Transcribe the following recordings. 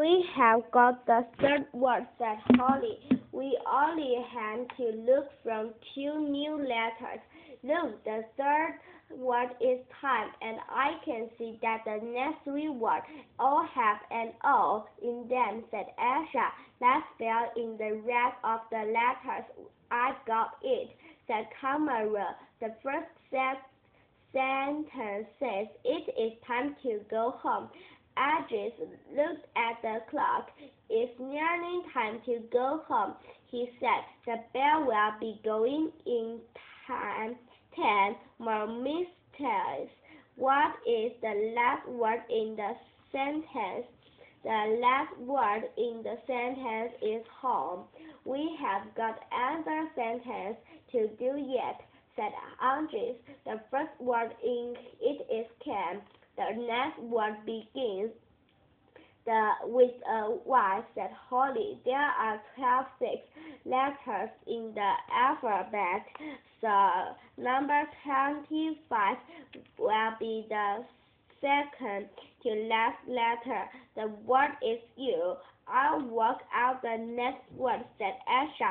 We have got the third word, said Holly. We only have to look from 2 new letters. Look, the third word is time, and I can see that the next 3 words all have an O in them, said Asha. Let's spell in the rest of the letters. I got it, said Kamara. The first sentence says, it is time to go home. Idris looked at the clock. It's nearly time to go home, he said. The bell will be going in 10 more minutes. What is the last word in the sentence? The last word in the sentence is home. We have got another sentence to do yet, said Andres. The first word in it is can. The next word begins with a Y, said Holly. There are 6 letters in the alphabet, so number 25 will be the second to last letter. The word is you. I'll work out the next word, said Asha.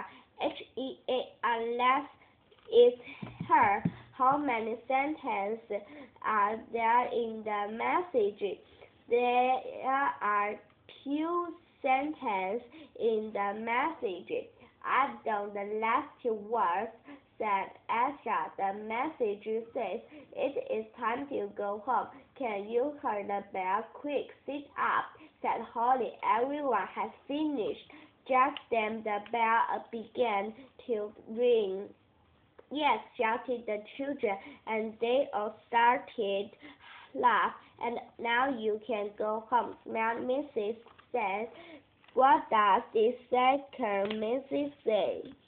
Unless it's her. How many sentences are there in the message? There are 2 sentences in the message. Add down the last 2 words, said Asha. The message says, it is time to go home. Can you hear the bell? Quick, sit up, said Holly. Everyone has finished. Just then the bell began to ring. Yes, shouted the children, and they all started laugh. And now you can go home, smiled Mrs. said. What does this second Mrs. say?